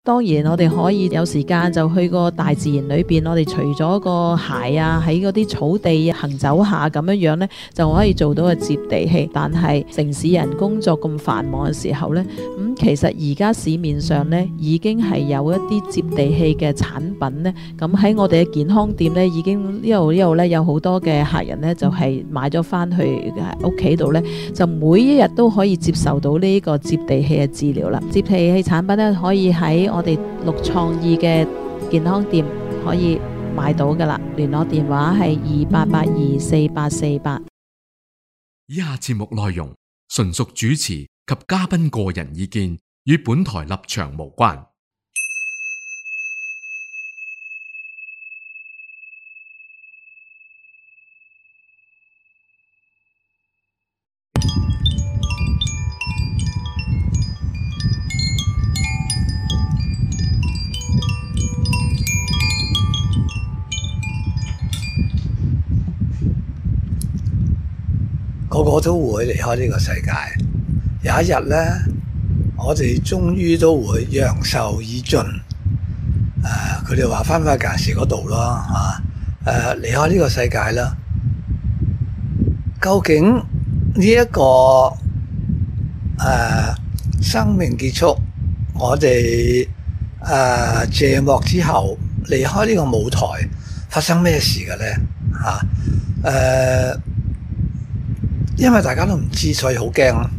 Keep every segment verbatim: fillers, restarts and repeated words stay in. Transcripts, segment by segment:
當然我哋可以有時間就去個大自然裏邊，我哋除咗個鞋啊，喺嗰啲草地行走下咁樣樣呢，就可以做到個接地氣。但係城市人工作咁繁忙嘅時候呢，咁、嗯、其實而家市面上呢已經係有一啲接地氣嘅產品呢。咁喺我哋嘅健康店呢，已經呢度呢度呢有好多嘅客人呢，就係、是、買咗翻去屋企度呢，就每一日都可以接受到呢個接地氣嘅治療啦。接地氣產品呢，可以喺我哋綠創意嘅健康店可以買到噶啦，聯絡電話係二八八二四八四八。 以下節目內容純屬主持及嘉賓個人意見，與本台立場無關。 個個都會離開呢個世界，有一日呢，我哋終於都會陽壽已盡。誒、呃，佢哋話翻返去時嗰度咯，嚇、呃、誒離開呢個世界啦。究竟呢、這、一個誒、呃、生命結束，我哋誒謝幕之後離開呢個舞台，發生咩事嘅呢？嚇、啊、誒。呃因為大家都唔知，所以好驚咯。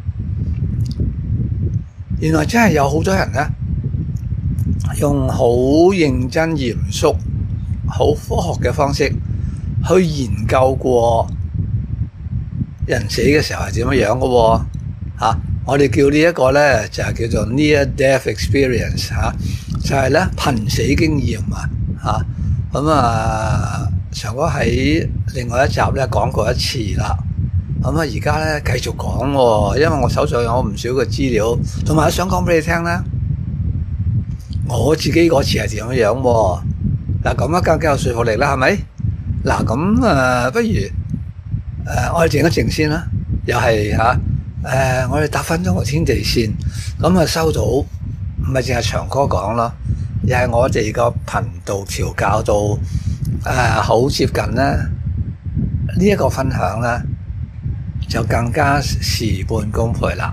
原來真係有好多人呢，用好認真嚴肅、好科學嘅方式去研究過人死嘅時候係點樣樣嘅喎。嚇，我哋叫呢一個呢，就係叫做 Near Death Experience 嚇，就係呢瀕死經驗啊嚇。咁啊，常哥喺另外一集呢講過一次啦。咁啊，而家咧繼續講喎，因為我手上有唔少嘅資料，同埋想講俾你聽咧，我自己嗰次係點樣樣喎？嗱，咁啊更加有說服力啦，係咪？嗱，咁啊，不如誒、呃，我哋靜一靜先啦，又係嚇誒，我哋搭翻咗個天地線，咁啊收到，唔係淨係長哥講咯，又係我哋個頻道調教到誒好接近咧，呢、這、一個分享咧。就更加事半功倍啦。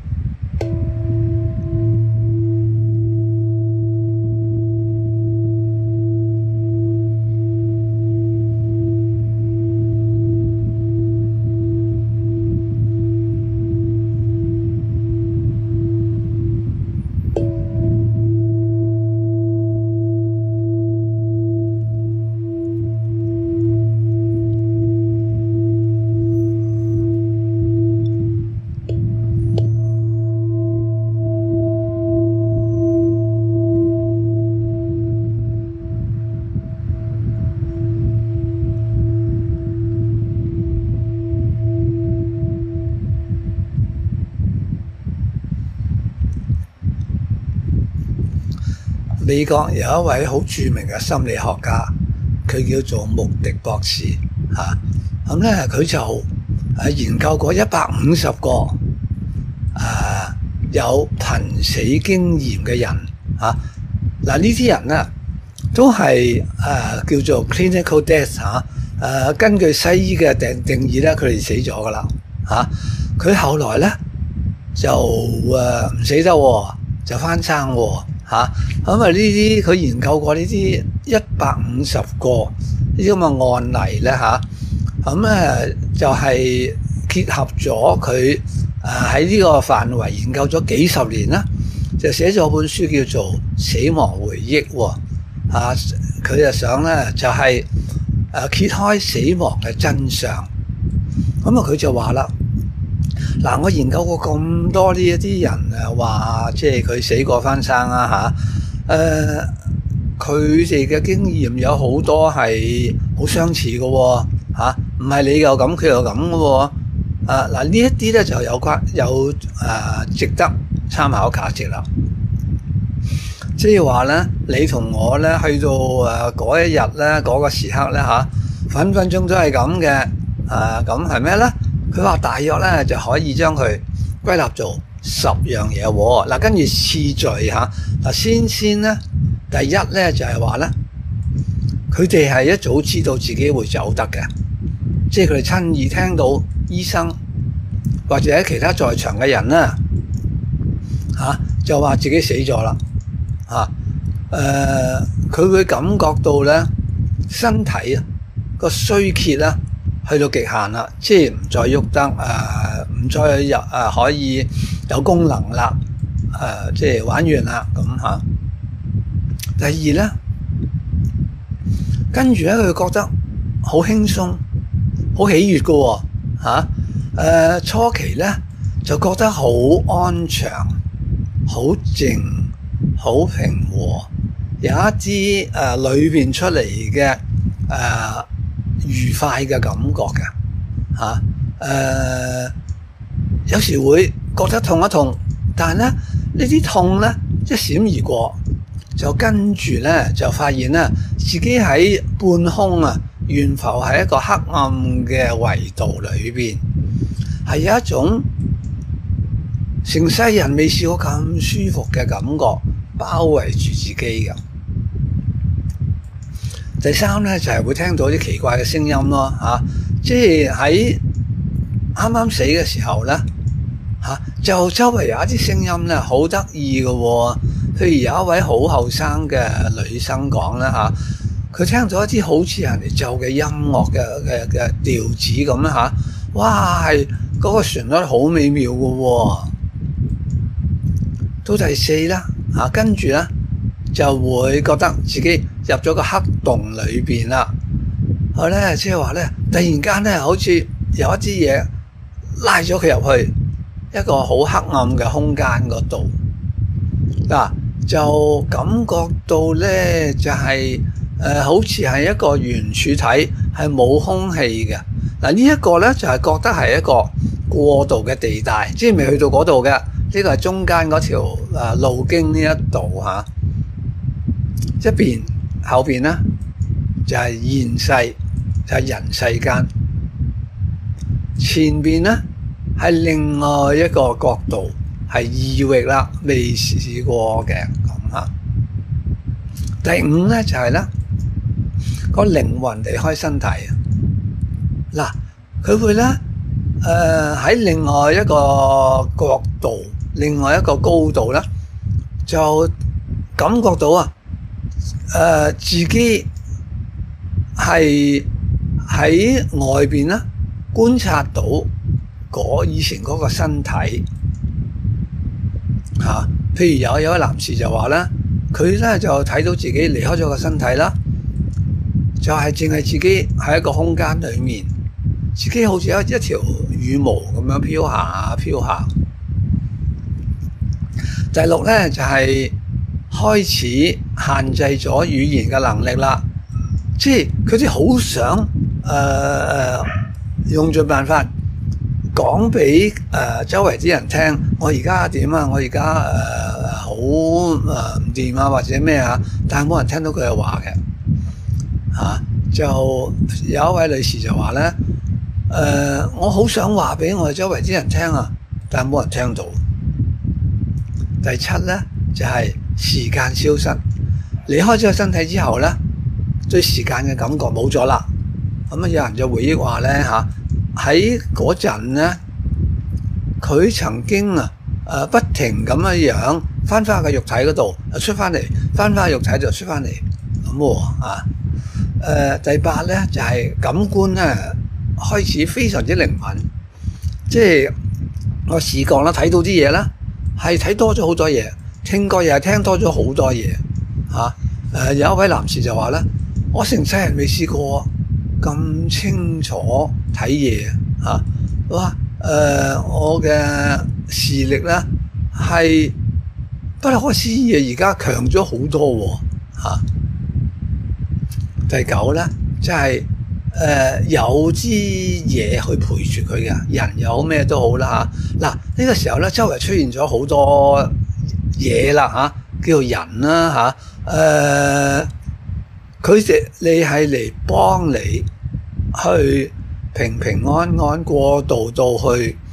美國有一位好著名嘅心理學家，佢叫做穆迪博士嚇。咁咧佢就誒研究過一百五十個誒、啊、有瀕死經驗嘅人嚇。嗱、啊、呢啲人咧都係誒、啊、叫做 clinical death 嚇、啊。誒、啊、根據西醫嘅定定義咧，佢哋死咗噶啦嚇。佢、啊、後來咧就誒唔、啊、死得喎，就翻生喎。嚇，咁啊呢啲佢研究過呢啲一百五十個呢啲咁嘅案例咧嚇，咁咧就係結合咗佢誒喺呢個範圍研究咗幾十年啦，就寫咗本書叫做《死亡回憶》喎嚇，佢就想咧就係誒揭開死亡嘅真相，咁啊佢就話啦。嗱，我研究過咁多呢一啲人誒，話即係佢死過翻生啊嚇，誒佢哋嘅經驗有好多係好相似嘅喎嚇，唔係你又咁佢又咁嘅喎，啊嗱呢一啲咧就有關有誒、啊、值得參考價值啦。即係話咧，你同我咧去到誒嗰一日咧嗰個時刻咧嚇，分分鐘都係咁嘅，誒咁係咩咧？佢話大約咧就可以將佢歸納做十樣嘢喎。嗱，跟住次序嚇，嗱先先咧，第一咧就係話咧，佢哋係一早知道自己會走得嘅，即係佢哋親耳聽到醫生或者其他在場嘅人啦嚇，就話自己死咗啦嚇。誒，佢會感覺到咧身體啊個衰竭啦，去到極限啦，即係唔再喐得，誒、呃、唔再入誒、呃、可以有功能啦，誒、呃、即係玩完啦咁嚇。第二咧，跟住咧佢覺得好輕鬆、好喜悅嘅喎嚇。誒初期咧就覺得好安詳、好靜、好平和，有一啲誒裏邊出嚟嘅誒。呃愉快嘅感覺嘅嚇，誒、啊、有時會覺得痛一痛，但係咧呢啲痛咧一閃而過，就跟住咧就發現咧自己喺半空啊，懸浮喺一個黑暗嘅維度裏邊，係有一種成世人未試過咁舒服嘅感覺包圍住自己嘅。第三咧就係、是、會聽到啲奇怪嘅聲音咯嚇、啊，即係喺啱啱死嘅時候咧嚇、啊，就周圍有一啲聲音咧，好得意嘅喎。譬如有一位好後生嘅女生講啦嚇，佢、啊、聽到一啲好似人哋奏嘅音樂嘅嘅嘅調子咁啦嚇，哇係嗰個旋律好美妙嘅喎、啊。到第四啦嚇，跟住咧就會覺得自己入咗個黑洞裏邊啦，佢咧即係話咧，突然間咧好似有一啲嘢拉咗佢入去一個好黑暗嘅空間嗰度，嗱就感覺到咧就係、是、誒、呃、好似係一個圓柱體，係冇空氣嘅。嗱呢一個咧就係、是、覺得係一個過渡嘅地帶，即係未去到嗰度嘅，呢、這個係中間嗰條誒路經呢一度嚇，一邊。後邊咧就係、是、現世，就係、是、人世間。前邊咧係另外一個角度，係異域啦，未試過嘅咁嚇。第五咧就係、是、咧個靈魂離開身體啊！嗱，佢會咧誒喺另外一個角度、另外一個高度咧，就感覺到啊！誒、呃、自己係喺外邊啦，觀察到嗰以前嗰個身體嚇、啊。譬如有有位男士就話咧，佢咧就睇到自己離開咗個身體啦，就係淨係自己喺一個空間裏面，自己好似一一條羽毛咁樣飄下飄下。第六咧就係、是。開始限制咗語言嘅能力啦，即係佢哋好想誒誒、呃、用盡辦法講俾誒周圍啲人聽，我而家點啊？我而家誒好誒唔掂啊，或者咩啊？但係冇人聽到佢嘅話嘅嚇。就有一位女士就話咧，誒、呃、我好想話俾我哋周圍啲人聽啊，但係冇人聽到。第七咧就係、是。時間消失，離開咗個身體之後咧，對時間嘅感覺冇咗啦。咁啊，有人就回憶話咧嚇，喺嗰陣咧，佢曾經啊誒不停咁樣樣翻返個肉體嗰度，又出翻嚟，翻返個肉體就出翻嚟咁喎啊。誒、呃、第八咧就係、是、感官咧開始非常之靈敏，即係我視覺啦，睇到啲嘢啦，係睇多咗好多嘢。聽過又係聽多咗好多嘢嚇，誒、啊、有一位男士就話咧，我成世人未試過咁清楚睇嘢嚇，哇誒、呃、我嘅視力咧係不可思議啊，而家強咗好多喎嚇、啊。第九咧就係、是、誒、呃、有啲嘢去陪住佢嘅人有咩都好啦嚇。嗱、啊、呢、這個時候咧，周圍出現咗好多嘢啦嚇，叫做人啦嚇，誒佢哋你係嚟幫你去平平安安過渡到去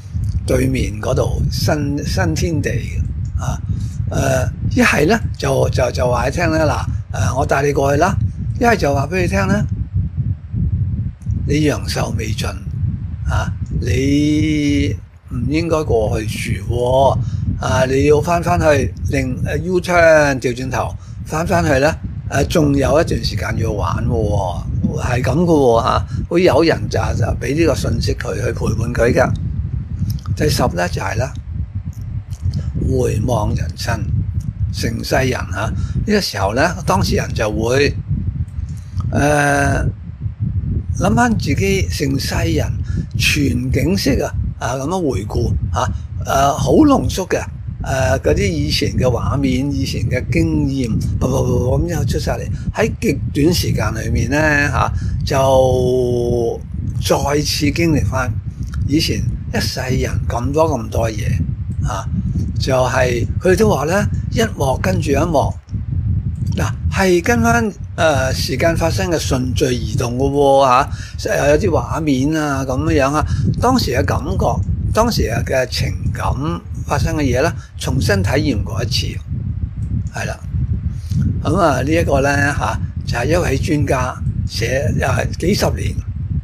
對面嗰度新新天地啊。誒一係咧就就就話你聽咧嗱，誒我帶你過去啦。一係就話俾你聽咧，你陽壽未盡啊，你唔應該過去住喎，啊你要翻翻去另誒 U turn 調轉頭翻翻去咧，誒仲有一段時間要玩喎，係咁嘅喎嚇，會有人就就俾呢個信息佢去陪伴佢噶。第十咧就係咧，回望人生，成世人嚇呢、這個時候咧，當事人就會誒諗翻自己成世人全景式啊啊咁樣回顧嚇，誒好濃縮嘅誒嗰啲以前嘅畫面、以前嘅經驗，啵啵啵咁樣出晒嚟，喺極短時間裏面咧嚇、啊，就再次經歷翻以前一世人咁多咁多嘢嚇、啊，就係佢哋都話咧，一幕跟住一幕。嗱，係跟翻誒、呃、時間發生嘅順序移動嘅喎嚇，有啲畫面啊咁樣啊，當時嘅感覺，當時嘅情感發生嘅嘢咧，重新體驗過一次，係啦。咁啊呢一個咧嚇，就係、是、一位專家寫又係幾十年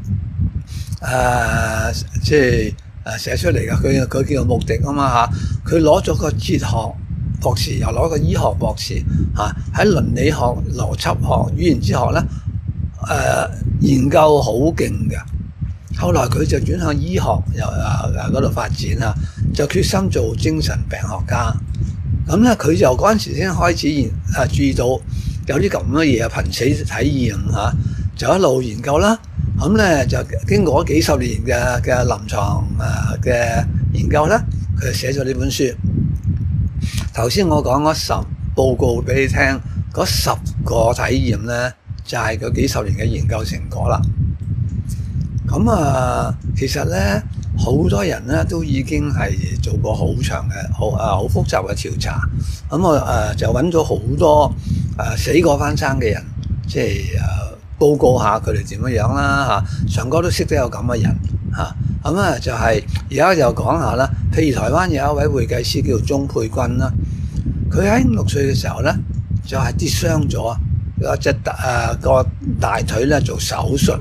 誒，即係誒寫出嚟嘅。佢佢叫做穆迪啊嘛嚇，佢攞咗個哲學博士，又攞個醫學博士嚇，喺倫理學、邏輯學、語言哲學咧，誒、呃、研究好勁嘅。後來佢就轉向醫學，又誒誒嗰度發展啊，就決心做精神病學家。咁咧佢就嗰陣時先開始研誒注意到有啲咁嘅嘢瀕死體驗嚇，就一路研究啦。咁咧就經過幾十年嘅嘅臨床誒嘅研究咧，佢就寫咗呢本書。頭先我講嗰十報告俾你聽，嗰十個體驗咧，就係佢幾十年嘅研究成果啦。咁啊，其實咧好多人咧都已經係做過好長嘅、好啊好複雜嘅調查。咁我誒就揾咗好多誒死過翻生嘅人，即係誒報告下佢哋點樣樣啦嚇。上哥都識得有咁嘅人嚇。咁啊就係而家就講下啦。譬如台灣有一位會計師叫鍾佩君啦，佢喺五六歲嘅時候咧就係、是、跌傷咗，有隻誒個大腿咧做手術。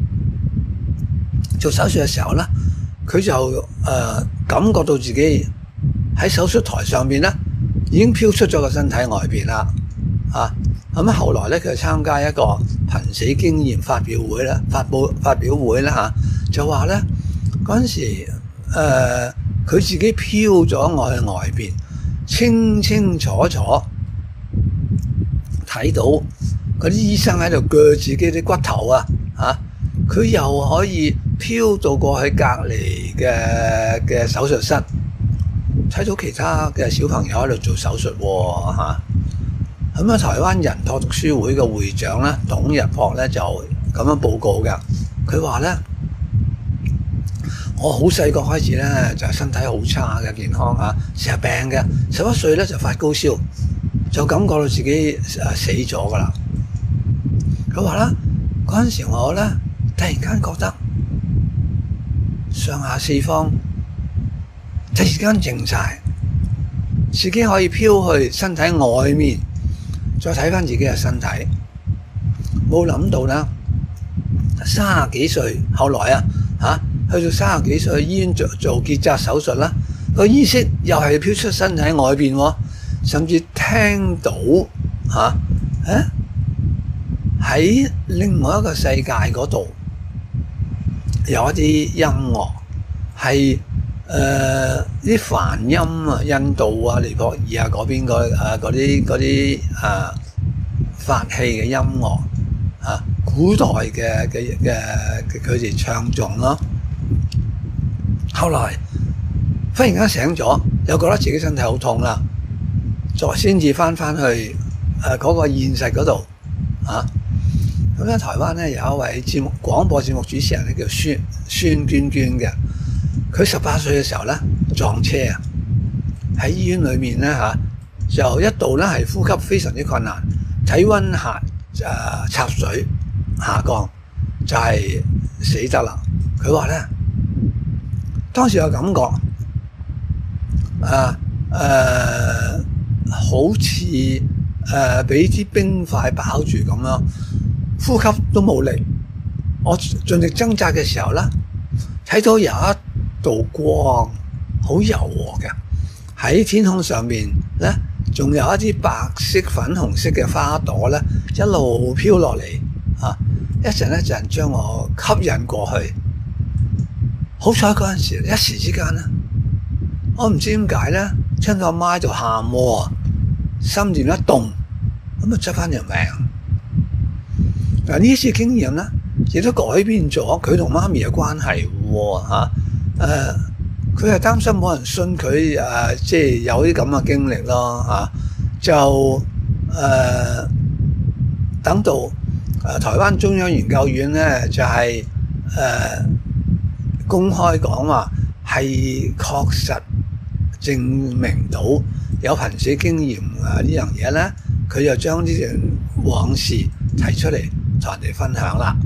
做手術嘅時候咧，佢就誒、呃、感覺到自己喺手術台上邊咧已經飄出咗個身體外邊啦，啊咁啊後來咧佢參加一個瀕死經驗發表會咧，發佈發表會咧嚇、啊，就話咧嗰陣時誒佢、呃、自己飄咗我去外邊，清清楚楚睇到嗰啲醫生喺度鋸自己啲骨頭啊嚇，佢又可以飄到過去隔離嘅嘅手術室，睇到其他嘅小朋友喺度做手術喎嚇。咁啊，台灣人托讀書會嘅會長咧，董日博咧就咁樣報告嘅。佢話咧，我好細個開始咧就身體好差嘅健康嚇，成日病嘅。十一歲咧就發高燒，就感覺到自己誒死咗噶啦。佢話啦，嗰陣時我咧突然間覺得上下四方突然間靜晒，自己可以飄去身體外面，再睇翻自己嘅身體。冇諗到啦，三十幾歲，後來啊嚇，去到三十幾歲去醫院做做結紮手術啦，個意識又係飄出身體外邊喎，甚至聽到嚇誒喺另外一個世界嗰度有一啲音樂係誒啲梵音啊，印度啊、尼泊爾啊嗰邊個誒嗰啲嗰啲誒法器嘅音樂啊，古代嘅嘅嘅佢哋唱誦咯。後來忽然間醒咗，又覺得自己身體好痛啦，再先至翻翻去誒嗰個現實嗰度啊。咁咧，台灣咧有一位節目廣播節目主持人咧叫孫孫娟娟嘅，佢十八歲嘅時候咧撞車啊，喺醫院裏面咧嚇，就一度咧係呼吸非常之困難，體温下誒、呃、插水下降，就係、是、死得啦。佢話咧當時有感覺啊誒、呃，好似誒俾啲冰塊包住咁樣，呼吸都冇力。我盡力掙扎嘅時候咧，睇到有一道光，好柔和嘅喺天空上面咧，仲有一啲白色、粉紅色嘅花朵咧，一路飄落嚟啊！一陣一陣將我吸引過去。好彩嗰陣時，一時之間咧，我唔知點解咧，聽到阿媽喺度喊喎，心念一動，咁啊執翻條命。嗱，呢次經驗咧，亦都改變咗佢同媽咪嘅關係喎嚇。誒，佢係擔心冇人信佢誒，即係有啲咁嘅經歷咯嚇。就誒等到誒台灣中央研究院咧，就係誒公開講話係確實證明到有瀕死經驗啊呢樣嘢咧，佢就將呢段往事提出嚟同人哋分享啦。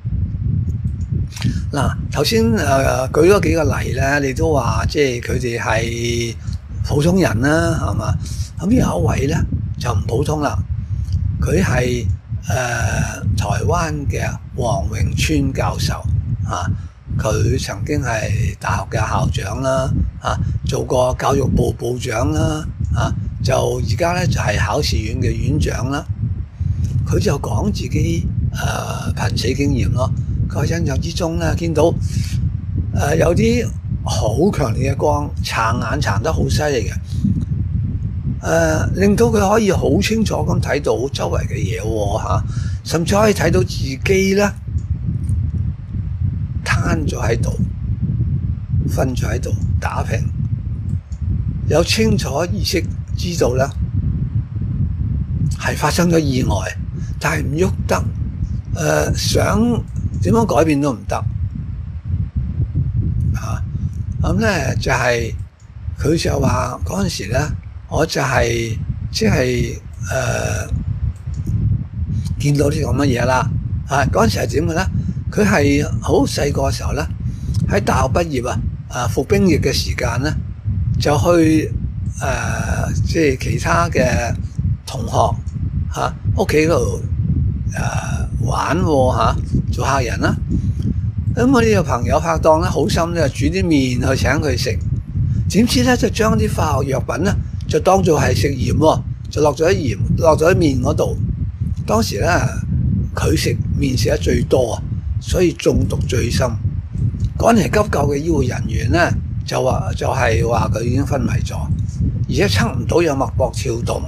嗱，頭先誒舉咗幾個例咧，你都話即係佢哋係普通人啦，係嘛？咁有一位咧就唔普通啦，佢係誒台灣嘅黃永川教授啊，佢曾經係大學嘅校長啦，啊，做過教育部部長啦，啊，就而家咧就係考試院嘅院長啦。佢就講自己誒瀕死經驗咯。佢印象之中咧，見到誒、呃、有啲好強烈嘅光，撐眼撐得好犀利嘅，誒、呃、令到佢可以好清楚咁睇到周圍嘅嘢喎嚇，甚至可以睇到自己咧攤咗喺度，瞓咗喺度打平，有清楚意識知道咧係發生咗意外，但係唔喐得，誒、呃、想點樣改變都唔得啊！咁咧就係、是、佢就話嗰陣時咧，我就係即係誒見到啲咁嘅嘢啦。啊，嗰陣時係點嘅咧？佢係好細個嘅時候咧，喺大學畢業啊，啊服兵役嘅時間咧，就去誒即係其他嘅同學嚇屋企度誒玩喎嚇。做客人啦，咁我呢個朋友拍檔咧，好心咧煮啲麵去請佢食，點知咧就將啲化學藥品咧就當做係食鹽喎，就落咗喺鹽，落咗喺麵嗰度。當時咧佢食麵食得最多啊，所以中毒最深。趕嚟急救嘅醫護人員咧就話就係話佢已經昏迷咗，而且測唔到有脈搏跳動。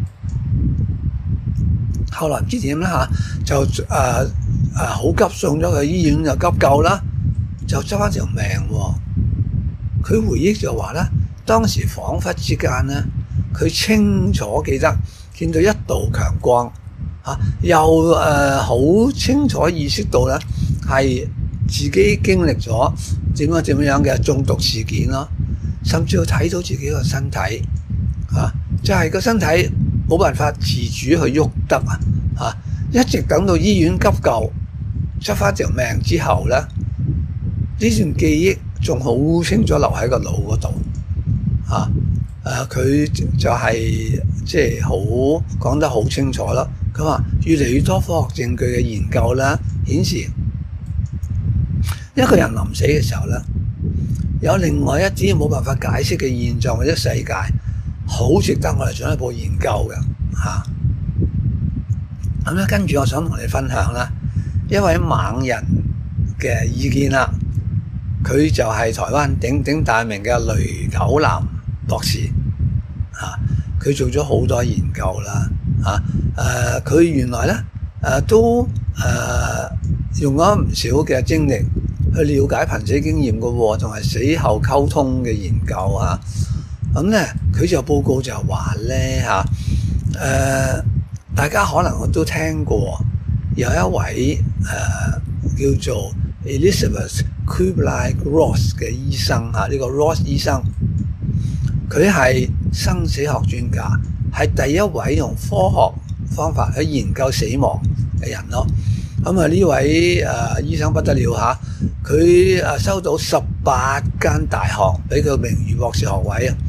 後來唔知點啦嚇，就誒。呃誒好、啊、急送咗佢醫院就急救啦，就執翻條命喎。佢回憶就話咧，當時彷彿之間咧，佢清楚記得見到一道強光嚇、啊，又誒好、呃、清楚意識到咧係自己經歷咗點樣點樣嘅中毒事件咯，甚至要睇到自己個身體嚇、啊，就係、是、個身體冇辦法自主去喐得啊嚇，一直等到醫院急救。出翻條命之後咧，呢段記憶仲好清楚留喺個腦嗰度嚇。誒佢就係即係好講得好清楚啦。佢話越嚟越多科學證據嘅研究啦，顯示一個人臨死嘅時候咧，有另外一啲冇辦法解釋嘅現象或者世界，好值得我哋進一步研究嘅嚇。咁、啊、咧，跟住我想同你分享啦。一位猛人嘅意見啦，佢就係台灣鼎鼎大名嘅雷九南博士嚇，佢、啊、做咗好多研究啦嚇，誒佢原來咧誒、啊、都誒、啊、用咗唔少嘅精力去了解瀕死經驗嘅喎，同埋死後溝通嘅研究嚇，咁咧佢就報告就話咧嚇誒，大家可能都聽過。有一位誒、呃、叫做 Elizabeth Kubler-Ross 嘅醫生嚇，呢、這個 Ross 醫生，佢係生死學專家，係第一位用科學方法去研究死亡嘅人咯。咁啊呢位誒、呃、醫生不得了嚇，佢誒收到十八間大學俾佢名譽博士學位啊，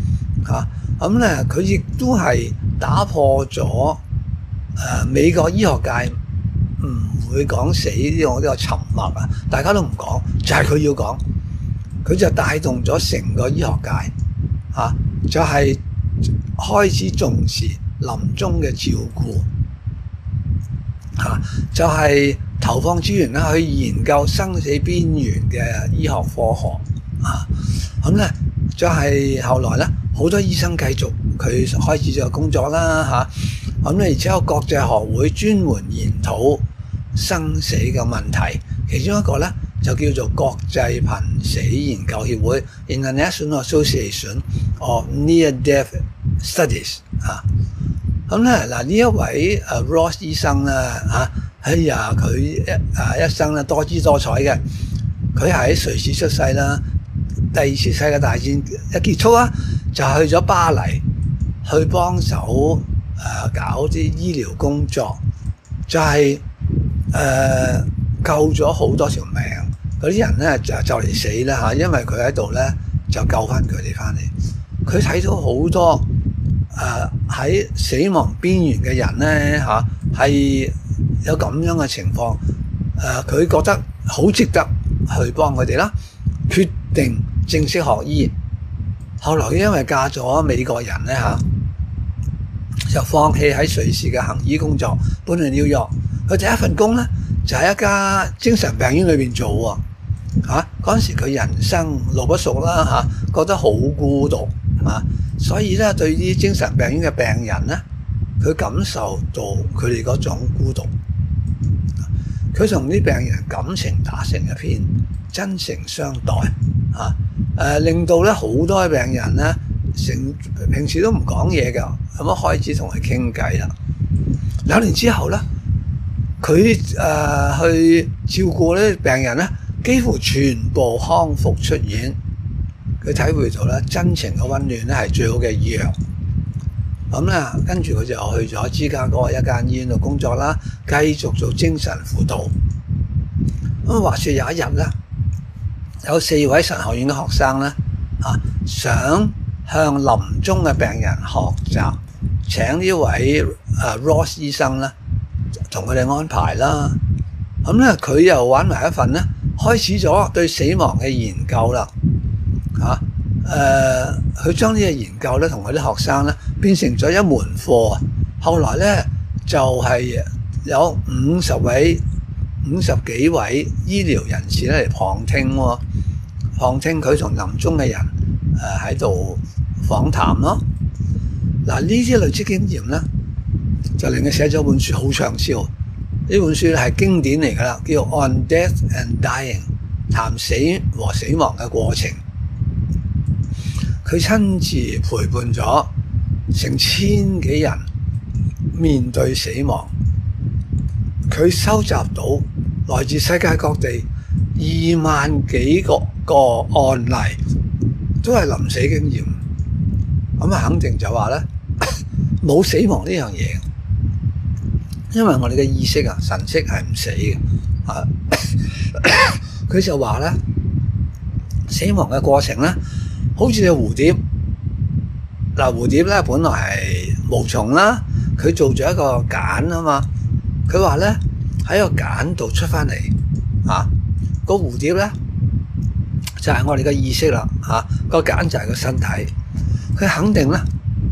嚇。咁咧佢亦都係打破咗誒、呃、美國醫學界唔會講死呢個呢個沉默啊，大家都唔講，就係、是、佢要講，佢就帶動咗成個醫學界嚇、啊，就係、是、開始重視臨終嘅照顧嚇、啊，就係、是、投放資源啦去研究生死邊緣嘅醫學科學啊，咁咧就係、是、後來咧好多醫生繼續佢開始咗工作啦嚇，咁、啊、咧而且有國際學會專門研討生死嘅問題，其中一個咧就叫做國際瀕死研究協會 International Association of Near-Death Studies 啊，咁咧嗱呢一位誒 Ross 醫生咧嚇，哎呀佢一誒一生咧多姿多彩嘅，佢係喺瑞士出世啦，第二次世界大戰一結束啊，就去咗巴黎去幫手誒搞啲醫療工作，就係、是。誒、呃、救咗好多條命，嗰啲人咧就就嚟死啦嚇，因為佢喺度咧就救翻佢哋翻嚟。佢睇到好多誒喺、呃、死亡邊緣嘅人咧嚇，係、啊、有咁樣嘅情況，誒、呃、佢覺得好值得去幫佢哋啦，決定正式學醫。後來因為嫁咗美國人咧嚇、啊，就放棄喺瑞士嘅行醫工作，搬去紐約。佢第一份工咧就喺、是、一家精神病院裏邊做喎，嚇嗰陣時佢人生路不熟啦嚇、啊，覺得好孤獨啊，所以咧對啲精神病院嘅病人咧，佢感受到佢哋嗰種孤獨，佢同啲病人感情打成一片，真誠相待嚇，誒、啊呃、令到咧好多嘅病人咧成平時都唔講嘢㗎，咁樣開始同佢傾偈啦。兩年之後咧。佢誒、呃、去照顧呢啲病人咧，幾乎全部康復出院。佢體會到咧真情嘅溫暖咧係最好嘅藥。咁咧，跟住佢就去咗芝加哥一間醫院度工作啦，繼續做精神輔導。咁話說有一日咧，有四位神學院嘅學生咧啊，想向臨終嘅病人學習，請呢位誒、呃、Ross 醫生咧。同佢哋安排啦，咁咧佢又玩埋一份咧，開始咗對死亡嘅研究啦，嚇誒，佢將呢個研究咧同佢啲學生咧變成咗一門課。後來咧就係、是、有五十位、五十幾位醫療人士咧嚟旁聽喎，旁聽佢同臨終嘅人誒喺度訪談咯。嗱，呢啲累積經驗咧。就令佢寫咗本書好暢銷，呢本書咧係經典嚟㗎啦，叫做《On Death and Dying》，談死和死亡嘅過程。佢親自陪伴咗成千幾人面對死亡，佢收集到來自世界各地二萬幾個個案例，都係臨死經驗。咁啊，肯定就話咧冇死亡呢樣嘢。因為我哋嘅意識啊、神識係唔死嘅，啊，佢就話咧，死亡嘅過程咧，好似隻蝴蝶，嗱蝴蝶咧本來係毛蟲啦，佢做咗一個繭啊嘛，佢話咧喺個繭度出翻嚟，啊，個蝴蝶咧就係我哋嘅意識啦，啊，個繭就係個身體，佢肯定咧。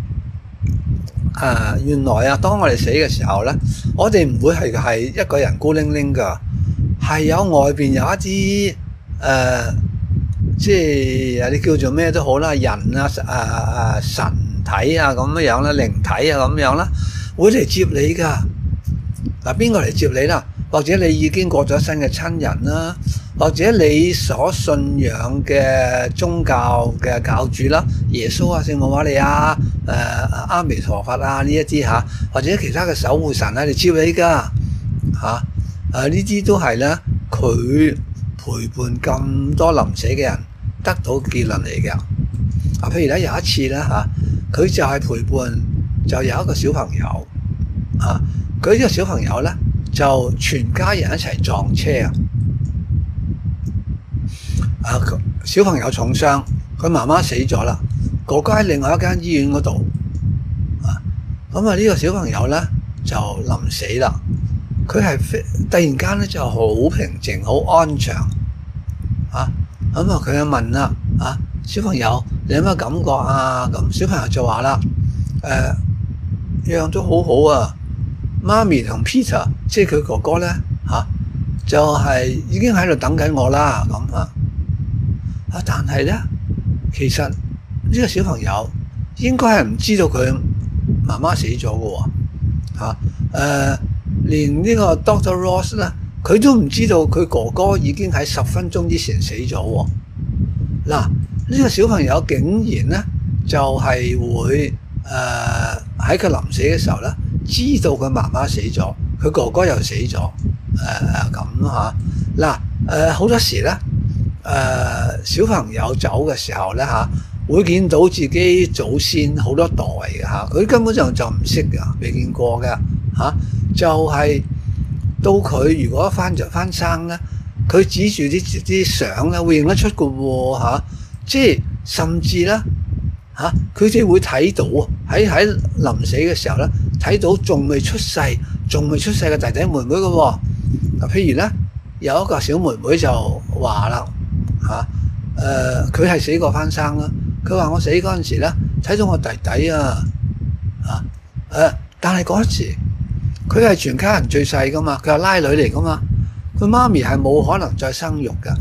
啊，原來啊，當我哋死嘅時候咧，我哋唔會係係一個人孤零零噶，係有外邊有一啲誒、呃，即係你叫做咩都好啦，人啊、誒、啊、誒神體啊咁樣樣啦，靈體啊咁樣啦，會嚟接你噶。嗱，邊個嚟接你啦？或者你已經過咗身嘅親人啦，或者你所信仰嘅宗教嘅教主啦，耶穌啊、聖母瑪利亞、誒、呃、阿彌陀佛啊呢一啲嚇，或者其他嘅守護神喺度接你噶嚇，誒呢啲都係咧佢陪伴咁多臨死嘅人得到結論嚟嘅。啊，譬如咧有一次咧嚇，佢、啊、就係陪伴就有一個小朋友啊，佢呢個小朋友咧。就全家人一齊撞車啊！小朋友重傷，佢媽媽死咗啦。 哥哥喺另外一間醫院嗰度啊。咁啊呢個小朋友咧就臨死啦，佢係突然間咧就好平靜好安詳啊。咁啊佢就問啦啊，小朋友你有咩感覺啊？咁小朋友就話啦，誒、呃、樣都好好啊，媽咪同 Peter 即係佢哥哥咧嚇、啊，就係、是、已經喺度等緊我啦咁啊。啊但係咧其實呢個小朋友應該係唔知道佢媽媽死咗嘅喎嚇，誒連呢個 Doctor Ross 咧，佢都唔知道佢哥哥已經喺十分鐘之前死咗喎。嗱、啊，呢、這個小朋友竟然咧就係、是、會誒喺佢臨死嘅時候咧，知道佢媽媽死咗，佢哥哥又死咗，誒咁嚇。嗱誒好多時咧誒、呃、小朋友走嘅時候咧嚇。啊會見到自己祖先好多代嘅嚇，佢根本上就唔識㗎，未見過嘅嚇、啊。就係、是、到佢如果翻就翻生咧，佢指住啲啲相咧會認得出嘅喎嚇。即係甚至咧嚇，佢哋會睇到喺喺臨死嘅時候咧，睇到仲未出世、仲未出世嘅弟弟妹妹嘅喎。嗱，譬如咧有一個小妹妹就話啦嚇，誒佢係死過翻生啦。佢話我死嗰陣時咧，睇到我弟弟啊，啊誒，但係嗰陣時佢係全家人最細噶嘛，佢係拉女嚟噶嘛，佢媽咪係冇可能再生育噶。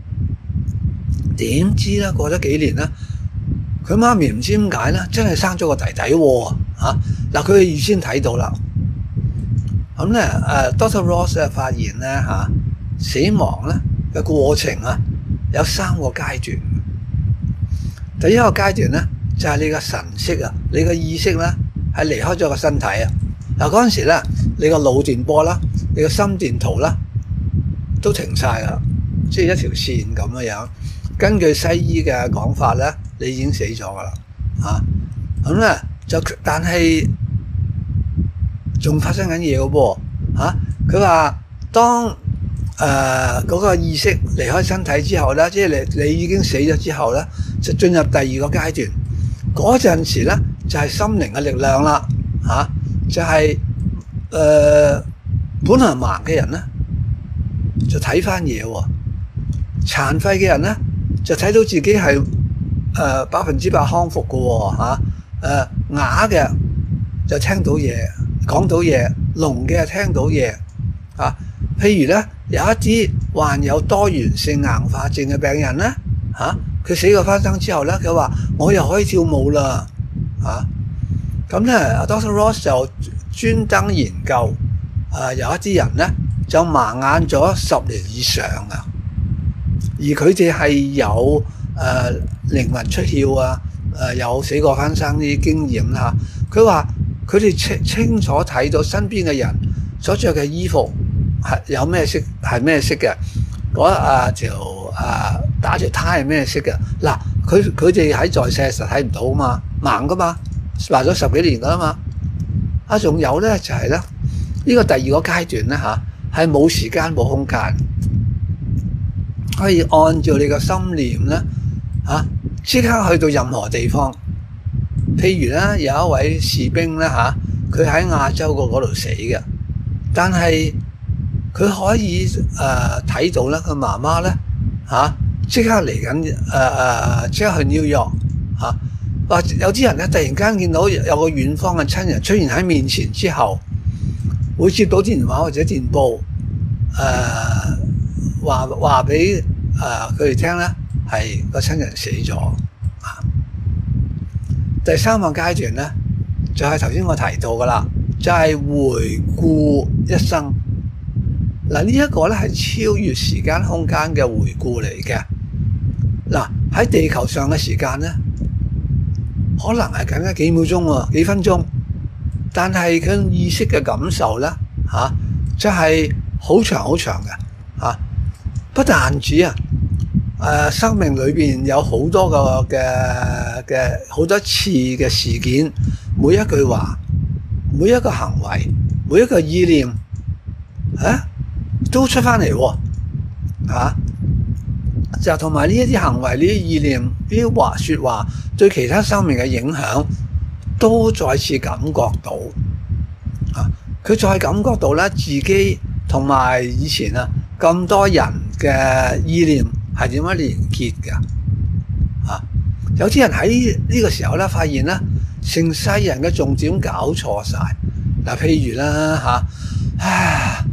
點知咧過咗幾年咧，佢媽咪唔知點解咧，真係生咗個弟弟喎嚇。嗱，佢預先睇到啦。咁咧誒 ，Doctor Ross 咧發現咧嚇，死亡咧嘅過程啊，有三個階段。第一個階段咧，就係、是、你個神識啊，你個意識咧係離開咗個身體啊。嗱嗰陣時咧，你個腦電波啦，你個心電圖啦，都停晒啦，即係一條線咁樣樣。根據西醫嘅講法咧，你已經死咗噶啦嚇。咁、啊、咧就但係仲發生緊嘢嘅噃嚇。佢、啊、話當誒嗰、呃那個意識離開身體之後咧，即係你你已經死咗之後咧，就進入第二個階段，嗰陣時咧就係、是、心靈嘅力量啦，嚇、啊、就係、是、誒、呃、本來盲嘅人咧就睇翻嘢喎，殘廢嘅人咧就睇到自己係誒百分之百康復嘅喎，嚇誒啞嘅就聽到嘢講到嘢，聾嘅聽到嘢啊。譬如咧有一啲患有多元性硬化症嘅病人咧嚇。啊佢死過翻生之後咧，佢話我又可以跳舞啦，嚇咁咧。Doctor Ross 就專登研究，啊、呃、有一啲人咧就盲眼咗十年以上啊，而佢哋係有誒、呃、靈魂出竅啊，誒、呃、有死過翻生啲經驗啦。佢話佢哋清清楚睇到身邊嘅人所着嘅衣服係有咩色，係咩色嘅。嗰啊條啊打條呔係咩色嘅？嗱，佢佢哋喺在世時睇唔到啊嘛，盲噶嘛，盲咗十幾年噶啦嘛。啊，仲有咧就係咧呢個第二個階段咧嚇，係冇時間冇空間，可以按照你個心念咧嚇，即刻去到任何地方。譬如咧有一位士兵咧嚇，佢喺亞洲個嗰度死嘅，但係佢可以誒睇、呃、到咧，佢媽媽咧嚇即刻嚟緊誒誒，即刻去 New York 嚇。或有啲人咧突然間見到有個遠方嘅親人出現喺面前之後，會接到電話或者電報誒話話俾誒佢哋聽咧，係個親人死咗啊。第三個階段咧就係頭先我提到噶啦，就係、是、回顧一生。嗱，呢一個咧係超越時間空間嘅回顧嚟嘅。嗱，喺地球上嘅時間咧，可能係僅僅幾秒鐘喎，幾分鐘，但係佢意識嘅感受咧嚇，就係好長好長嘅嚇。不但止啊，誒生命裏邊有好多個嘅嘅好多次嘅事件，每一句話，每一個行為，每一個意念，嚇、啊、都出翻嚟喎嚇。 就同埋呢一啲行為、呢啲意念、呢啲話説話對其他生命嘅影響，都再次感覺到啊！佢再感覺到咧，自己同埋以前啊咁多人嘅意念係點樣連結嘅啊！有啲人喺呢個時候咧，發現咧，成世人嘅重點搞錯晒。嗱，譬如啦嚇，啊，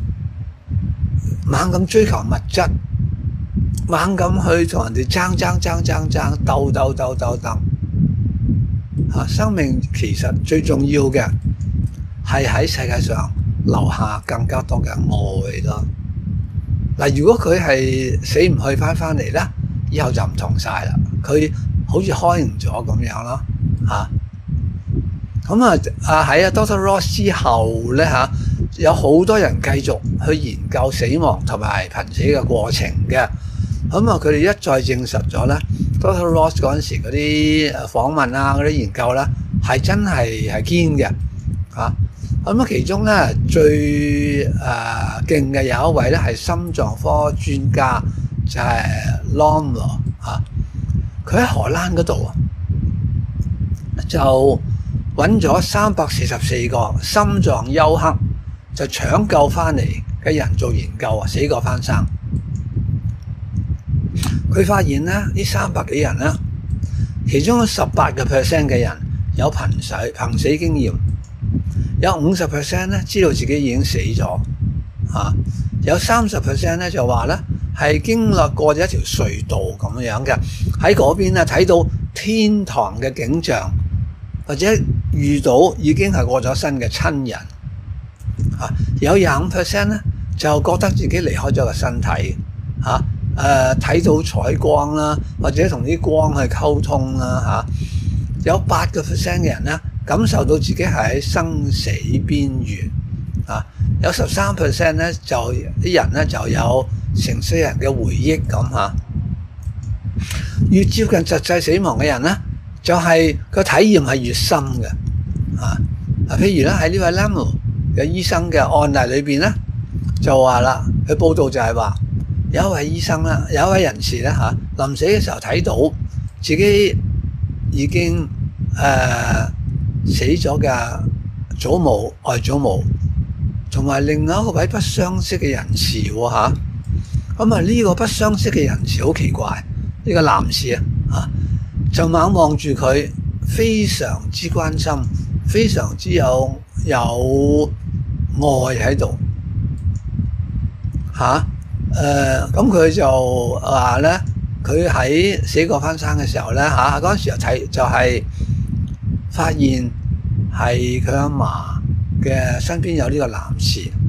猛咁追求物質，猛咁去同人哋爭爭爭爭爭，鬥鬥鬥鬥鬥。啊！生命其實最重要嘅係喺世界上留下更加多嘅愛咯。嗱，如果佢係死唔去翻翻嚟咧，以後就唔同晒啦。佢好似開悟咗咁樣咯，嚇。咁啊啊喺啊 Doctor Ross 之後咧嚇，有好多人繼續去研究死亡同埋瀕死嘅過程嘅。咁啊，佢哋一再證實咗咧。Doctor Ross 嗰陣時嗰啲訪問啊，嗰啲研究咧，係真係係堅嘅嚇。咁啊，其中咧最誒勁嘅有一位咧係心臟科專家，就係 Lomlo 嚇。佢喺荷蘭嗰度就揾咗三百四十四個心臟休克就搶救翻嚟嘅人做研究啊，死過翻生。佢發現咧，呢三百幾人咧，其中十八個 percent 嘅人有瀕死瀕死經驗，有五十 percent 咧知道自己已經死咗，嚇，有三十 percent 咧就話咧係經歷過咗一條隧道咁樣嘅，喺嗰邊咧睇到天堂嘅景象，或者遇到已經係過咗身嘅親人，嚇，有廿五 percent 咧就覺得自己離開咗個身體，嚇。誒睇、呃、到採光啦，或者同啲光去溝通啦嚇、啊，有八個 percent 嘅人咧感受到自己係喺生死邊緣啊，有十三 percent 咧就啲人咧就有成世人嘅回憶咁嚇。越接近實際死亡嘅人咧，就係、是、個體驗係越深嘅啊。嗱，譬如咧喺呢位 Lamo 嘅醫生嘅案例裏邊咧，就話啦，佢報道就係話。有一位醫生啦，有一位人士咧嚇，臨死嘅時候睇到自己已經誒、呃、死咗嘅祖母、外祖母，同埋另外一個位不相識嘅人士喎嚇。咁啊呢個不相識嘅人士好奇怪，呢、這個男士啊嚇就猛望住佢，非常之關心，非常之有有愛喺度嚇。誒咁佢就話咧，佢喺死過翻生嘅時候咧嚇，嗰陣時又睇就係、是、發現係佢阿嫲嘅身邊有呢個男士。誒、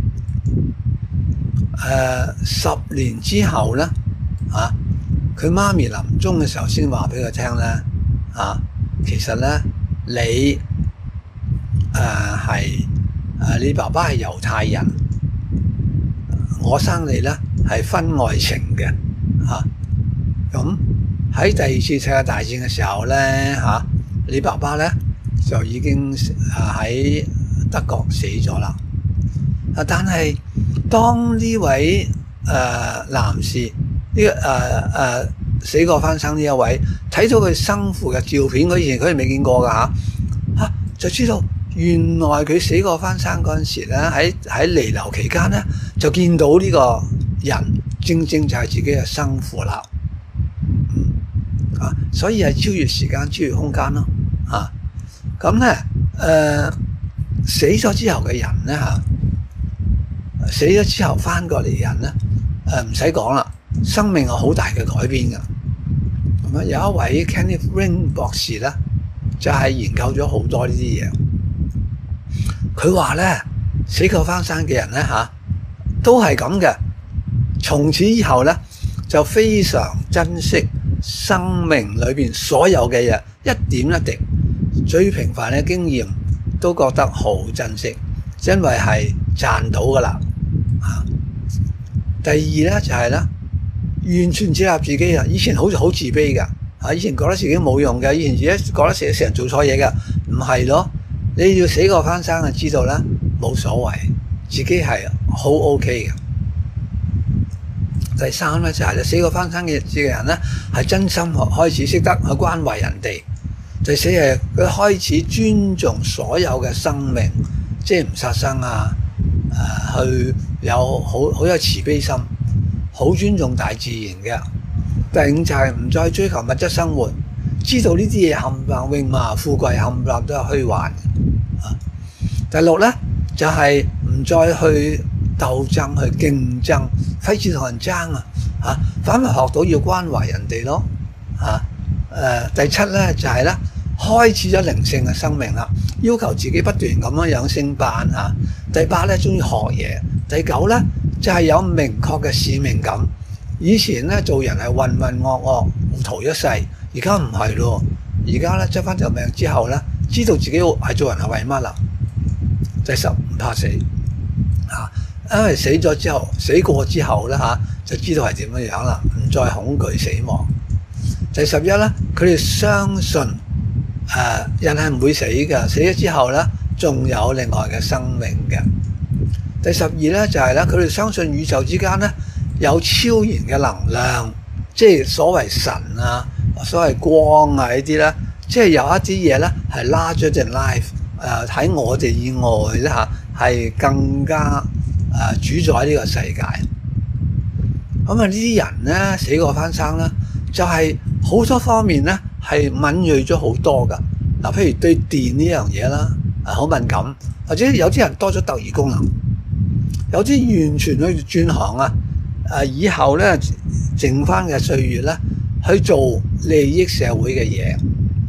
呃、十年之後咧嚇，佢、啊、媽咪臨終嘅時候先話俾佢聽咧嚇，其實咧你誒係誒你爸爸係猶太人。我生你咧係婚外情嘅嚇，咁、啊、喺第二次世界大戰嘅時候咧嚇、啊，你爸爸咧就已經啊喺德國死咗啦。啊，但係當呢位誒、呃、男士呢個誒誒死過翻生呢一位睇到佢生父嘅照片，佢以前佢係未見過㗎嚇，嚇、啊、就知道。原來佢死過翻生嗰陣時咧，喺喺彌留期間咧，就見到呢個人，正正就係自己嘅生父啦。嗯啊，所以係超越時間、超越空間咯。啊，咁咧誒死咗之後嘅人咧嚇，死咗之後翻過嚟嘅人咧誒唔使講啦，生命有好大嘅改變㗎。咁啊，有一位 Kenneth Ring 博士咧，就係、是、研究咗好多呢啲嘢。佢話咧，死過翻生嘅人咧嚇，都係咁嘅。從此以後咧，就非常珍惜生命裏邊所有嘅嘢，一點一滴，最平凡嘅經驗都覺得好珍惜，因為係賺到噶啦。嚇，第二咧就係咧，完全接納自己啊！以前好似好自卑噶，嚇，以前覺得自己冇用嘅，以前自己覺得成日成日做錯嘢嘅，唔係咯。你要死過翻生就知道啦，冇所謂，自己係好 OK 嘅。 第三咧就係、是、死過翻生嘅嘅人咧，係真心開始識得去關懷人哋。第四係佢開始尊重所有嘅生命，即係唔殺生啊，誒、呃、去有好好有慈悲心，好尊重大自然嘅。第五就係唔再追求物質生活，知道呢啲嘢冚唪唥榮華富貴冚唪唥都係虛幻嘅。第六咧就係、是、唔再去鬥爭、去競爭，費事同人爭啊！嚇，反而學到要關懷人哋咯。嚇，誒第七咧就係、是、咧開始咗靈性嘅生命啦，要求自己不斷咁樣樣升班嚇。第八咧鍾意學嘢。第九咧就係、是、有明確嘅使命感。以前咧做人係渾渾噩噩、糊塗一世，而家唔係咯。而家咧執翻條命之後咧，知道自己係做人係為乜啦。第十唔怕死嚇，因為死咗之後，死過之後咧嚇，就知道係點樣樣啦，唔再恐懼死亡。第十一咧，佢哋相信誒、呃、人係唔會死嘅，死咗之後咧仲有另外嘅生命嘅。第十二咧就係咧，佢哋相信宇宙之間咧有超然嘅能量，即係所謂神啊、所謂光啊呢啲咧，即係有一啲嘢咧係 larger than life， 誒喺我哋以外咧嚇係更加誒主宰呢個世界。咁啊呢啲人咧死過翻生咧，就係、是、好多方面咧係敏鋭咗好多㗎。嗱，譬如對電呢樣嘢啦，啊好敏感，或者有啲人多咗特異功能，有啲完全去轉行啊。誒以後咧剩翻嘅歲月咧去做利益社會嘅嘢，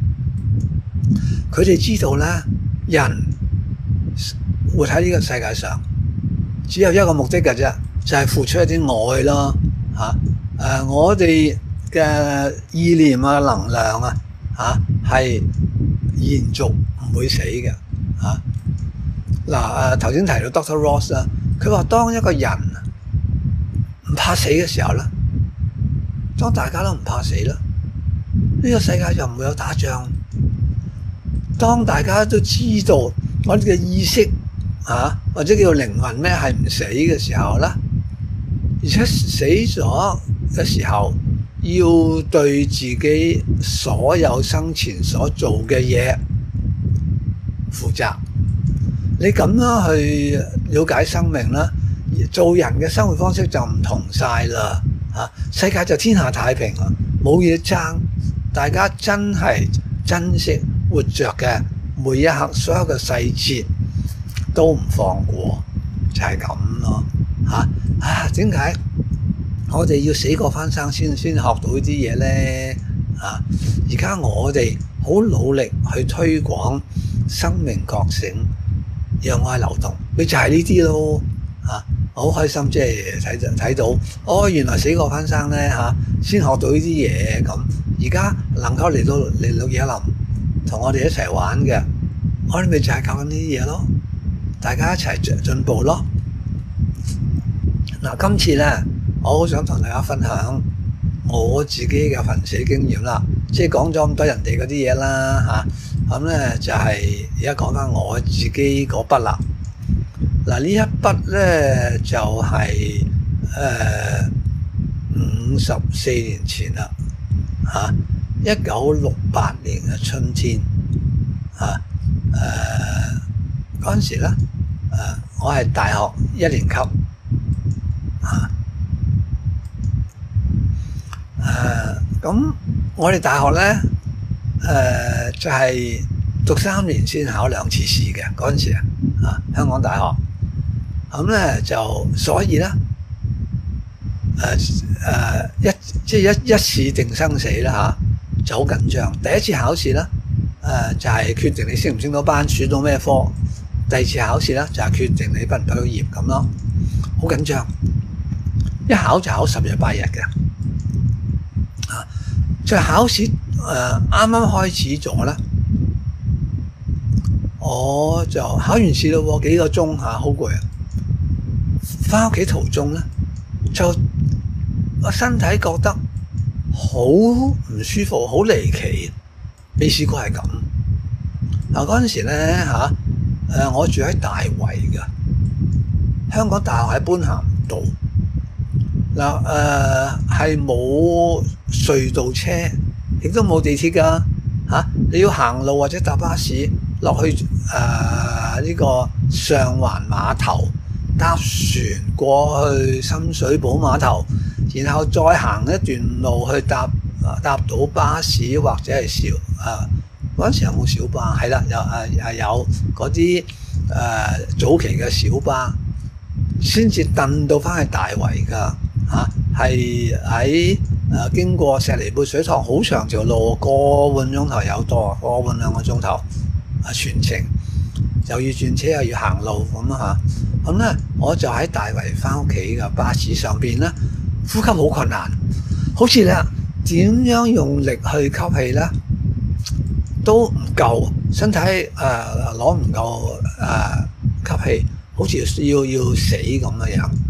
佢哋知道咧人活喺呢個世界上只有一個目的嘅啫，就係、是、付出一啲愛咯嚇。誒、啊、我哋嘅意念啊、能量啊嚇係延續唔會死嘅嚇。嗱誒頭先提到 Doctor Ross 啦，佢話當一個人唔怕死嘅時候咧，當大家都唔怕死啦，呢個世界就唔會有打仗。當大家都知道我哋嘅意識啊，或者叫靈魂咧係唔死嘅時候啦，而且死咗嘅時候要對自己所有生前所做嘅嘢負責。你咁樣去了解生命啦，做人嘅生活方式就唔同晒啦嚇，世界就天下太平啦，冇嘢爭，大家真係珍惜活着嘅每一刻，所有嘅細節都唔放過，就係咁咯嚇。啊，點解我哋要死過翻生先先學到呢啲嘢咧？啊，而家我哋好努力去推廣生命覺醒，讓愛流動，咪就係呢啲咯嚇。好開心，即係睇睇到，哦，原來死過翻生咧嚇，先學到呢啲嘢咁。而家能夠嚟到嚟到野林同我哋一齊玩嘅，我哋咪就係教緊呢啲嘢咯，大家一齊進步咯。嗱，今次咧，我好想同大家分享我自己嘅瀕死經驗啦，即係講咗咁多人哋嗰啲嘢啦嚇，咁咧就係而家講翻我自己嗰筆啦。嗱，呢一筆咧就係誒五十四年前啦嚇，一九六八年嘅春天嚇，誒嗰陣時咧誒、呃、我係大學一年級嚇，誒咁我哋大學咧誒、呃、就係、是、讀三年先考兩次試嘅嗰陣時啊，啊香港大學。咁咧就所以咧，誒、呃、誒一即係一一試定生死啦嚇，就好緊張。第一次考試咧，誒、呃、就係、是、決定你升唔升到班，選到咩科；第二次考試咧就係、是、決定你畢唔畢到業咁咯，好緊張。一考就考十日八日嘅，啊，就考試誒啱啱開始咗啦，我就考完試咯，幾個鐘嚇，好攰啊！翻屋企途中咧，就個身體覺得好唔舒服，好離奇，未試過係咁。嗱嗰陣時咧嚇，誒我住喺大圍㗎，香港大學喺般咸道。 嗱誒係冇隧道車，亦都冇地鐵㗎嚇，你要行路或者搭巴士落去誒呢、呃這個上環碼頭，搭船過去深水埗碼頭，然後再行一段路去搭搭到巴士或者係小誒嗰陣時有冇小巴？係啦，有誒係有嗰啲誒早期嘅小巴，先至蹬到翻去大圍㗎嚇，係喺誒經過石梨貝水塘好長條路，個半鐘頭有多，個半兩個鐘頭啊全程，又要轉車又要行路咁啊嚇，咁咧我就喺大圍翻屋企嘅巴士上邊咧，呼吸好困難，好似咧點樣用力去吸氣咧都唔夠，身體誒攞唔夠誒吸氣，好似要要死咁嘅樣。